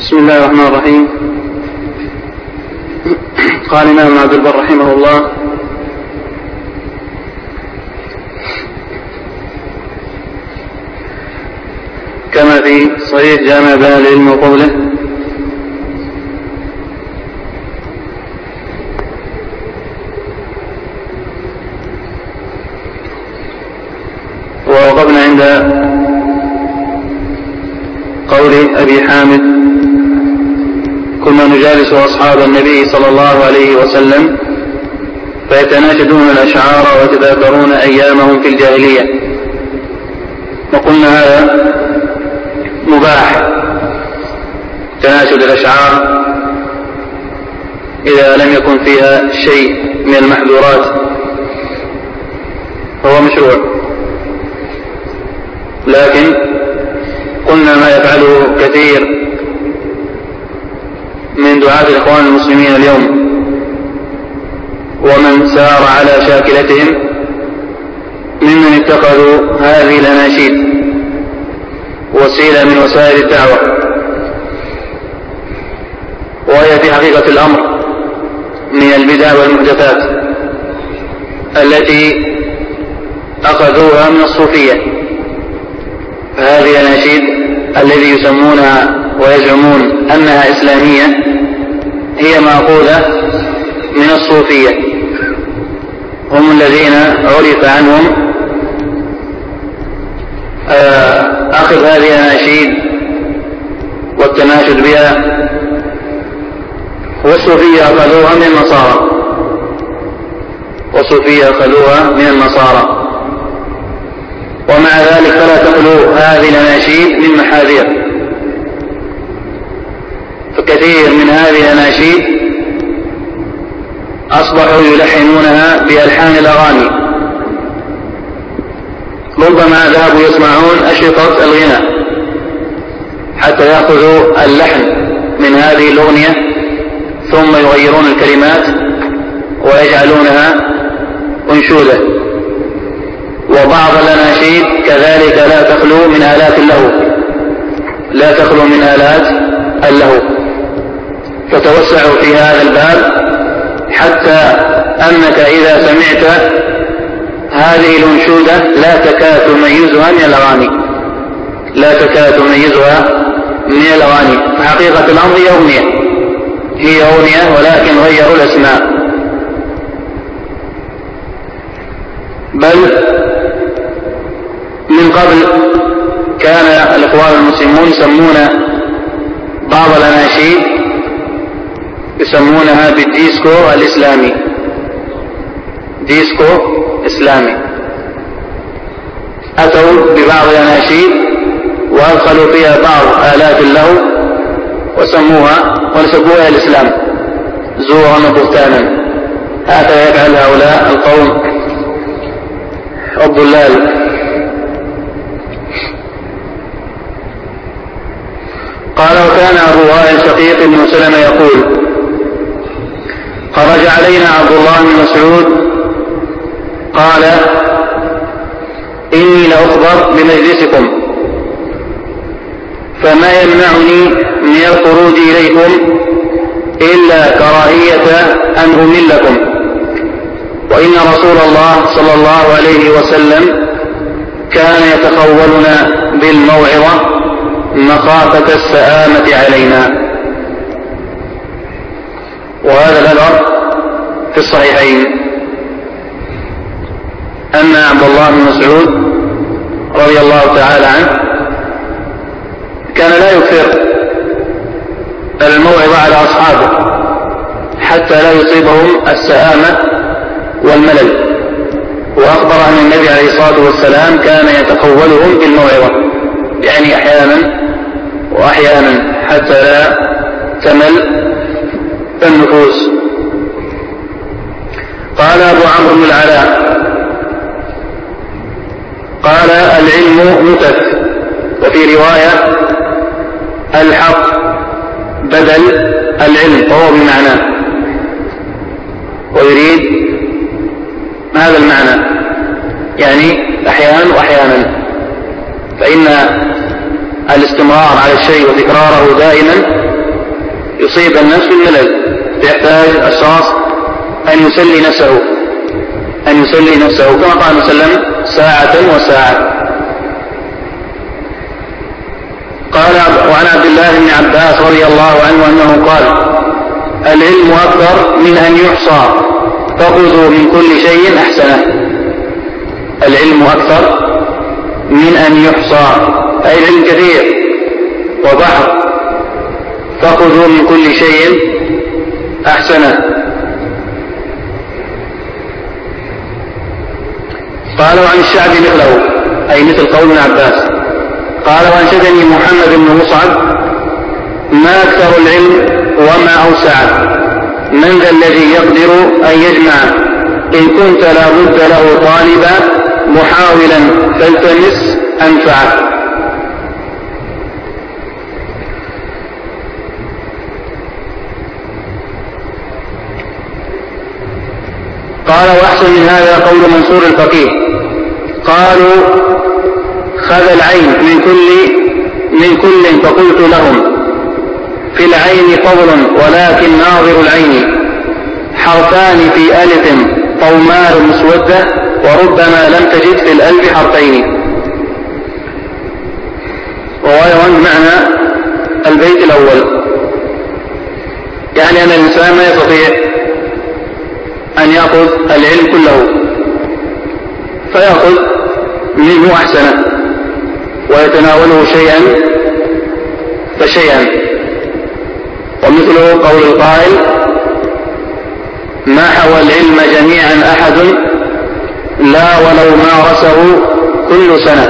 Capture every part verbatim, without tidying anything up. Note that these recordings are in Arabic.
بسم الله الرحمن الرحيم. قال الإمام عبد البر رحمه الله: كما في صحيح جامع بيان العلم وفضله ووقفنا عند قول أبي حامد: كنا نجالس أصحاب النبي صلى الله عليه وسلم فيتناشدون الأشعار ويتذاكرون أيامهم في الجاهلية. وقلنا هذا مباح، تناشد الأشعار إذا لم يكن فيها شيء من المحظورات فهو مشروع، لكن قلنا ما يفعله كثير من دعاة الإخوان المسلمين اليوم ومن سار على شاكلتهم ممن اتخذوا هذه الأناشيد وسيلة من وسائل الدعوة، وهي في حقيقة الأمر من البدع والمحدثات التي أخذوها من الصوفية. فهذه الأناشيد الذي يسمونها ويزعمون أنها إسلامية هي مأخوذة من الصوفية، هم الذين عرف عنهم أخذ هذه الأناشيد والتناشد بها، والصوفية أخذوها من النصارى والصوفية أخذوها من النصارى ومع ذلك فلا تخلو هذه الأناشيد من محاذير. فكثير من هذه الأناشيد أصبحوا يلحنونها بألحان الأغاني، ربما ذهبوا يسمعون أشرطة الغناء حتى يأخذوا اللحن من هذه الأغنية ثم يغيرون الكلمات ويجعلونها أنشودة. وبعض الأناشيد كذلك لا تخلو من آلات اللهو لا تخلو من آلات اللهو فتوسعوا في هذا الباب حتى أنك إذا سمعت هذه الأنشودة لا تكاد تميزها من الأغاني لا تكاد تميزها من الأغاني فحقيقة الأمر هي أغنية هي أغنية ولكن غيروا الأسماء. بل من قبل كان الإخوان المسلمون يسمون بعض الأناشيد يسمونها بالديسكو الإسلامي، ديسكو إسلامي. أتوا ببعض الأناشيد وأدخلوا فيها بعض آلات اللهو وسموها ونسبوها الإسلام زورا وبهتانا. هذا يفعل هؤلاء القوم الضلال. قال: وكان أبو وائل شقيق بن سلمة يقول: خرج علينا عبد الله بن مسعود قال: إني لأخبر بمجلسكم فما يمنعني من الخروج إليكم إلا كراهية أن أملكم، وإن رسول الله صلى الله عليه وسلم كان يتخولنا بالموعظة مخافة السآمة علينا. وهذا الأثر في الصحيحين أن عبد الله بن مسعود رضي الله تعالى عنه كان لا يكثر الموعظة على أصحابه حتى لا يصيبهم السآمة والملل، وأخبر أن النبي عليه الصلاة والسلام كان يتخولهم بالموعظة، يعني أحيانا وأحيانا حتى لا تمل النفوس. قال أبو عمرو بن العلاء قال: العلم متف، وفي رواية الحق بدل العلم وهو بمعناه، ويريد هذا المعنى يعني أحيانا وأحيانا، فإن الاستمرار على الشيء وتكراره دائما يصيب النفس بالملل، يحتاج الشخص أن يسلي نفسه أن يسلي نفسه كما قال صلى الله عليه وسلم ساعة وساعة. قال وعن عبد الله بن عباس رضي الله عنه أنه قال: العلم أكثر من أن يحصى، فخذوا من كل شيء أحسنه. العلم أكثر من أن يحصى، أي العلم كثير وبحر، فخذوا من كل شيء أحسنه. قال وعن الشعب مثله، أي مثل قول ابن عباس. قال وأنشدني محمد بن مصعب: ما أكثر العلم وما أوسعه، من ذا الذي يقدر أن يجمعه، إن كنت لا بد له طالبا محاولا فالتمس أنفعه. قال وأحسن من هذا قول منصور الفقيه: قالوا خذ العين من كل من كل فقلت لهم: في العين فضل ولكن ناظر العين حرفان في ألف طومار مسودة، وربما لم تجد في الألف حرفين. وهو معنى البيت الأول، يعني أن الإنسان ما يستطيع أن يأخذ العلم كله، فيأخذ منه أحسنه ويتناوله شيئا فشيئا. ومثله قول القائل: ما حوى العلم جميعا أحد لا ولو مارسه كل سنة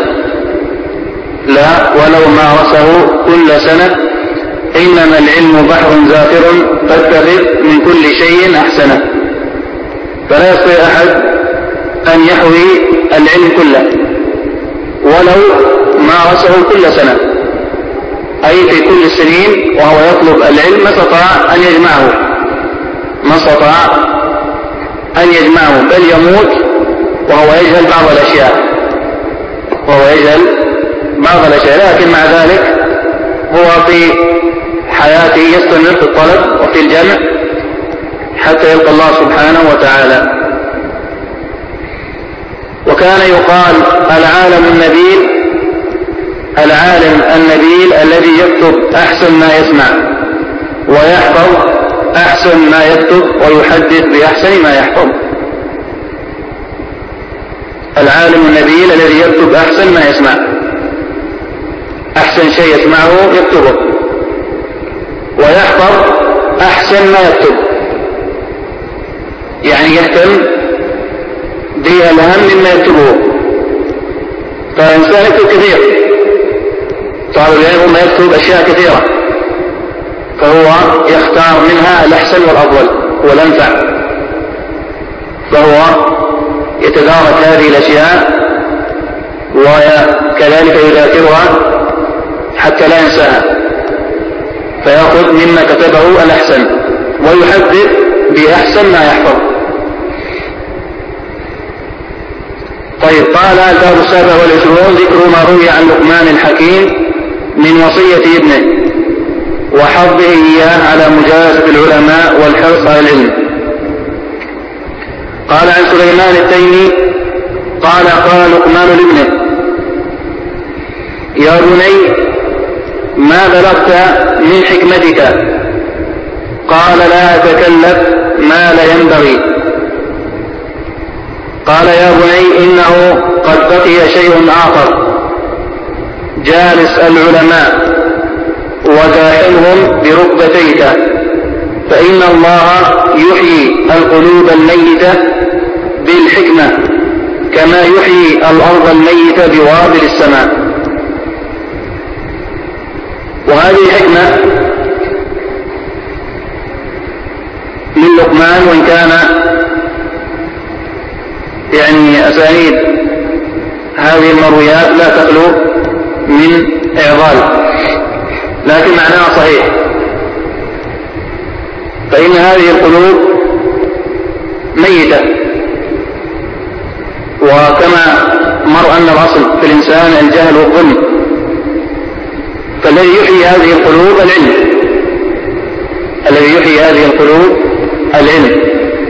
لا ولو مارسه كل سنة إنما العلم بحر زافر فاتخذ من كل شيء أحسنه. فلا يستطيع أحد أن يحوي العلم كله ولو مارسه كل سنة، أي في كل السنين وهو يطلب العلم، ما استطاع أن يجمعه ما استطاع أن يجمعه بل يموت وهو يجهل بعض الأشياء وهو يجهل بعض الأشياء لكن مع ذلك هو في حياته يستمر في الطلب وفي الجمع حتى يلقى الله سبحانه وتعالى. وكان يقال: العالم النبيل العالم النبيل الذي يكتب أحسن ما يسمع ويحفظ أحسن ما يكتب ويحدث بأحسن ما يحفظ. العالم النبيل الذي يكتب أحسن ما يسمع، أحسن شيء يسمعه يكتبه، ويحفظ أحسن ما يكتب، يعني يهتم بالأهم مما يكتبه. فالإنسان يكتب كثير، طالب العلم ما يكتب أشياء كثيرة، فهو يختار منها الأحسن والأفضل والأنفع، فهو يتدارك هذه الأشياء وكذلك يذاكرها حتى لا ينساها، فيأخذ مما كتبه الأحسن ويحدث بأحسن ما يحفظ. طيب، قال الباب السابع والعشرون: ذكر ما روي عن لقمان الحكيم من وصية ابنه وحظه إياه على مجالسة العلماء والحرص على العلم. قال عن سليمان التيمي قال: قال لقمان لابنه: يا بني، ما بلغت من حكمتك؟ قال: لا أتكلف ما لا ينبغي. قال: يا بني، إنه قد بقي شيء آخر، جالس العلماء وداحمهم بركبتيك، فإن الله يحيي القلوب الميتة بالحكمة كما يحيي الأرض الميتة بوابل السماء. وهذه حكمة من لقمان، وإن كان يعني أسانيد هذه المرويات لا تخلو من إعضال، لكن معناها صحيح. فإن هذه القلوب ميتة، وكما مر أن الأصل في الإنسان الجهل والظلم، فالذي يحيي هذه القلوب العلم. الذي يحيي هذه القلوب العلم.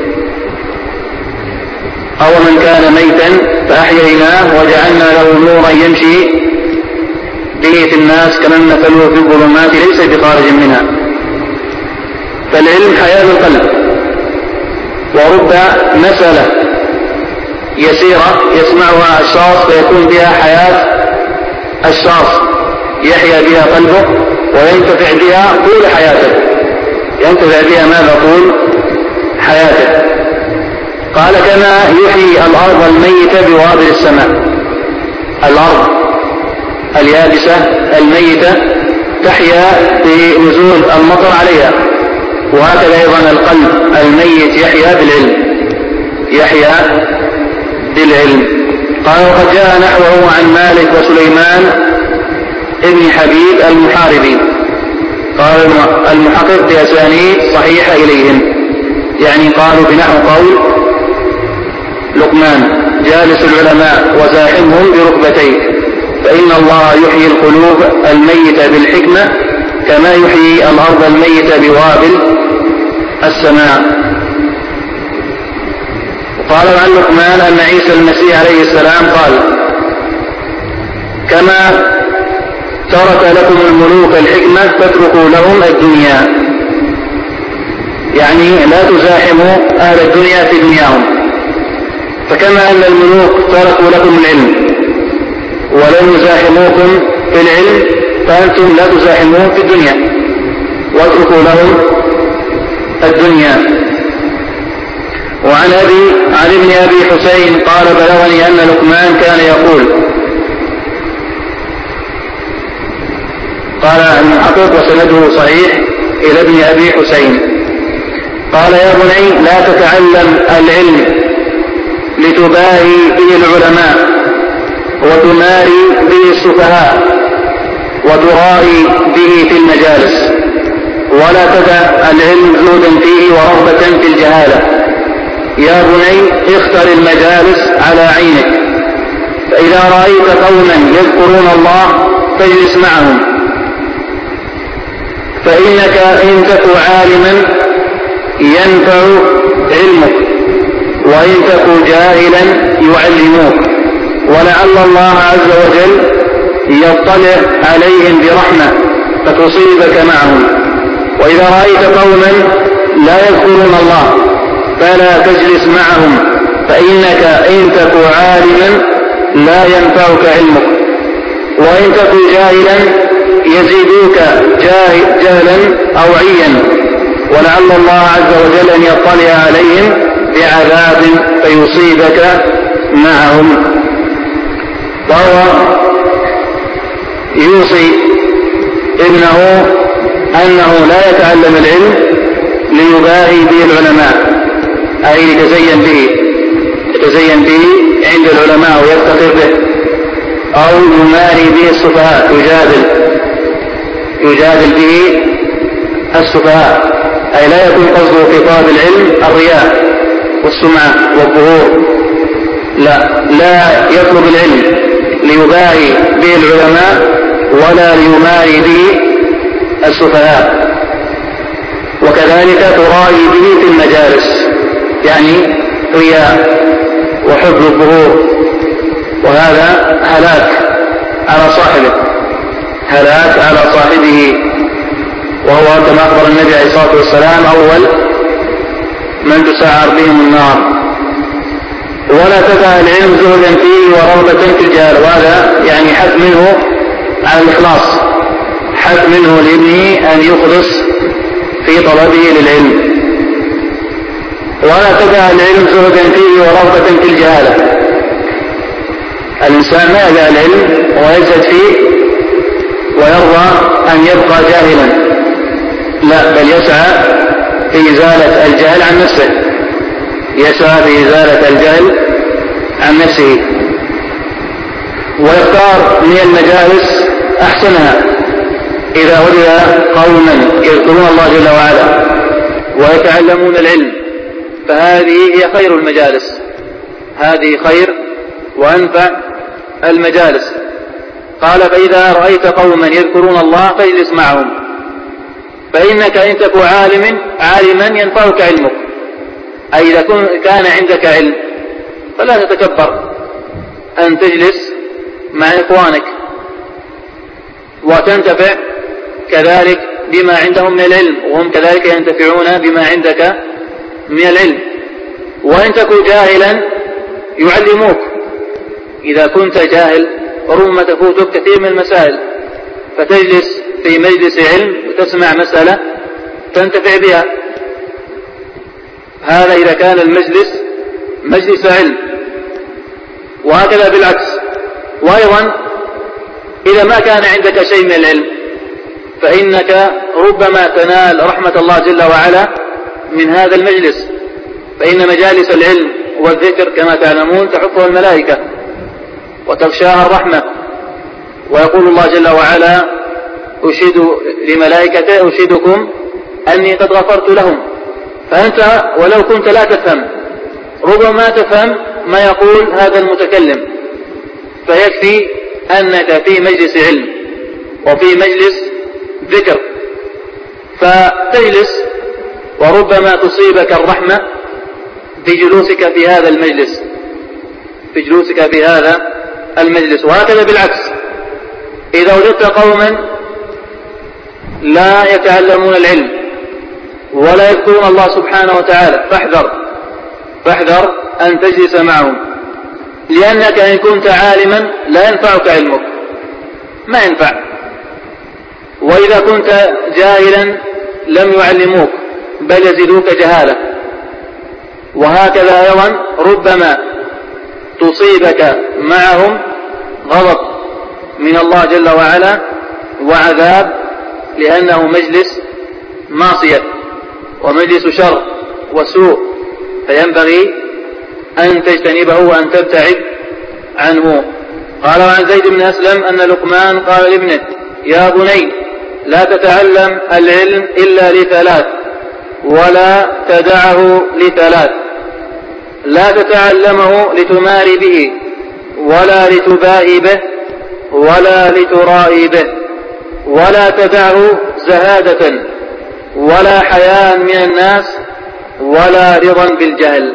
أو من كان ميتا فأحييناه وجعلنا له نورا يمشي به في الناس كمن مثله في الظلمات ليس بخارج منها. فالعلم حياة القلب، ورب مسألة يسيرة يسمعها الشخص فيكون بها حياة الشخص، يحيا بها قلبه وينتفع بها طول حياته، ينتفع بها ماذا طول حياته. قال كما يحيي الأرض الميتة بوابل السماء. الأرض اليابسة الميتة تحيا بنزول المطر عليها، وهكذا أيضا القلب الميت يحيا بالعلم، يحيا بالعلم. قال وقد جاء نحوه عن مالك وسليمان ابن حبيب المحاربي. قال المحقق بأسانيد صحيحة إليهم، يعني قالوا بنحو قول لقمان جالس العلماء وزاحمهم بركبتيه، فإن الله يحيي القلوب الميتة بالحكمة كما يحيي الأرض الميتة بوابل السماء. وقال عن لقمان أن عيسى المسيح عليه السلام قال كما ترك لكم الملوك الحكمة فاتركوا لهم الدنيا، يعني لا تزاحموا أهل الدنيا في دنياهم. فكما أن الملوك تركوا لكم العلم ولم يزاحموكم في العلم، فأنتم لا تزاحموهم في الدنيا واتركوا لهم الدنيا. وعن أبي عن ابن أبي حسين قال بلغني أن لقمان كان يقول، قال المحقق وسنده صحيح إلى ابن أبي حسين، قال يا بني لا تتعلم العلم لتباهي به العلماء وتماري به السفهاء وترائي به في المجالس، ولا تدع العلم زهدا فيه ورغبة في الجهالة. يا بني اختر المجالس على عينك، فإذا رأيت قوما يذكرون الله فاجلس معهم، فإنك إن تك عالما ينفع علمك، وإن تك جاهلا يعلموك، ولعل الله عز وجل يطلع عليهم برحمة فتصيبك معهم. وإذا رأيت قوما لا يذكرون الله فلا تجلس معهم، فإنك إن تك عالما لا ينفعك علمك، وإن تك جاهلا يزيدوك جهلا أو عيا، ولعل الله عز وجل أن يطلع عليهم بعذاب فيصيبك معهم. وهو يوصي ابنه أنه لا يتعلم العلم ليباهي به العلماء، أي يتزين به يتزين به عند العلماء ويفتخر به، أو يماري به السفهاء، يجادل يجادل به السفهاء، أي لا يكون قصده في طلب العلم الرياء والسمعة والظهور، لا لا يطلب العلم ليباهي به العلماء ولا ليماري به السفهاء. وكذلك ترائي به في المجالس، يعني رياء وحب الظهور، وهذا هلاك على صاحبه هلاك على صاحبه وهو كما أخبر النبي عليه الصلاة والسلام أول من تسعر بهم النار. ولا تدع العلم زهدا فيه ورغبة في الجهل، وهذا يعني حث منه على الإخلاص، حث منه لابنه أن يخلص في طلبه للعلم. ولا تدع العلم زهدا فيه ورغبة في الجهالة، الإنسان ما يدع العلم ويزهد فيه ويرضى أن يبقى جاهلا، لا، بل يسعى في إزالة الجهل عن نفسه، يسعى في إزالة الجهل عن نفسه، ويختار من المجالس أحسنها إذا وجد قوما يذكرون الله جل وعلا ويتعلمون العلم، فهذه هي خير المجالس، هذه خير وأنفع المجالس. قال فإذا رأيت قوما يذكرون الله فاجلس معهم، فإنك إن تكن عالم عالما ينفعك علمك، أي إذا كان عندك علم فلا تتكبر أن تجلس مع إخوانك وتنتفع كذلك بما عندهم من العلم، وهم كذلك ينتفعون بما عندك من العلم. وإن تكن جاهلا يعلموك، إذا كنت جاهل ربما تفوتك كثير من المسائل، فتجلس في مجلس علم وتسمع مسألة تنتفع بها. هذا إذا كان المجلس مجلس علم. وهكذا بالعكس. وأيضا إذا ما كان عندك شيء من العلم فإنك ربما تنال رحمة الله جل وعلا من هذا المجلس، فإن مجالس العلم والذكر كما تعلمون تحفها الملائكة وتغشاها الرحمة. ويقول الله جل وعلا: أشهد لملائكته أشهدكم أني قد غفرت لهم. فأنت ولو كنت لا تفهم ربما تفهم ما يقول هذا المتكلم، فيكفي أنك في مجلس علم وفي مجلس ذكر، فتجلس وربما تصيبك الرحمة بجلوسك في هذا المجلس في جلوسك في هذا المجلس. وهكذا بالعكس، إذا وجدت قوما لا يتعلمون العلم ولا يذكرون الله سبحانه وتعالى فاحذر فاحذر أن تجلس معهم، لأنك إن كنت عالما لا ينفعك علمك، ما ينفع. وإذا كنت جاهلا لم يعلموك بل يزيدوك جهالة. وهكذا أيضا ربما تصيبك معهم غضب من الله جل وعلا وعذاب، لأنه مجلس معصية ومجلس شر وسوء، فينبغي أن تجتنبه وأن تبتعد عنه. قال عن زيد بن أسلم أن لقمان قال لابنه: يا بني لا تتعلم العلم إلا لثلاث ولا تدعه لثلاث: لا تتعلمه لتماري به ولا لتباهي به ولا لترائي به، ولا تدعه زهادة ولا حياء من الناس ولا رضا بالجهل.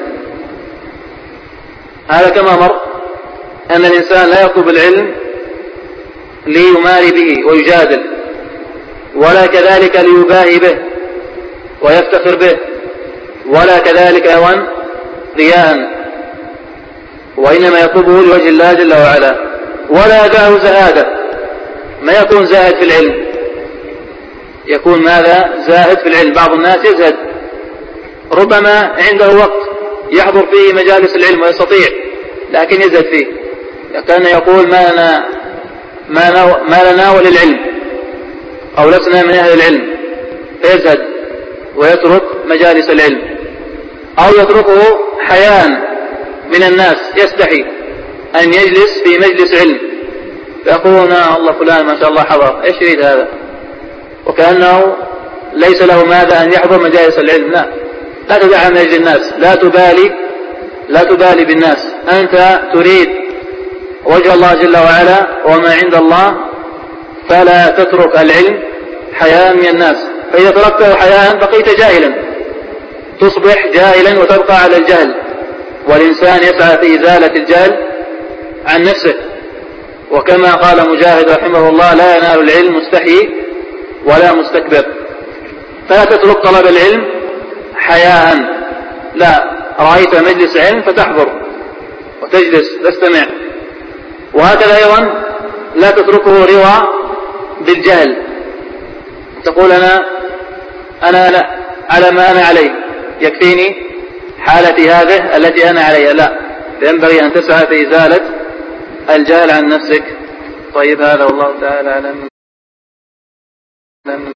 هذا كما مر أن الإنسان لا يطلب العلم ليماري به ويجادل، ولا كذلك ليباهي به ويفتخر به، ولا كذلك أيضا رياء، وإنما يطلبه لوجه الله جل وعلا. ولا يدعه زهادة، ما يكون زاهد في العلم، يكون ماذا؟ زاهد في العلم. بعض الناس يزهد، ربما عنده وقت يحضر فيه مجالس العلم ويستطيع، لكن يزهد فيه، كان يقول ما لنا ما لنا وللعلم، أو لسنا من أهل العلم، فيزهد ويترك مجالس العلم، أو يتركه حياء من الناس، يستحي أن يجلس في مجلس علم، فيقولون الله فلان ما شاء الله حضر، إيش يريد هذا؟ وكأنه ليس له ماذا أن يحضر مجالس العلم. لا لا تدع من أجل الناس، لا تبالي لا تبالي بالناس، أنت تريد وجه الله جل وعلا وما عند الله، فلا تترك العلم حياء من الناس، فإذا تركته حياء بقيت جاهلا، تصبح جاهلا وتبقى على الجهل. والإنسان يسعى في إزالة الجهل عن نفسه، وكما قال مجاهد رحمه الله: لا ينال العلم مستحي ولا مستكبر. فلا تترك طلب العلم حياء، لا، رأيت مجلس علم فتحضر وتجلس تستمع. وهكذا أيضا لا تتركه رضا بالجهل، تقول أنا أنا لا على ما أنا عليه، يكفيني حالتي هذه التي أنا عليها. لا، ينبغي أن تسعى في إزالة الجهل عن نفسك. طيب، هذا والله تعالى أعلم.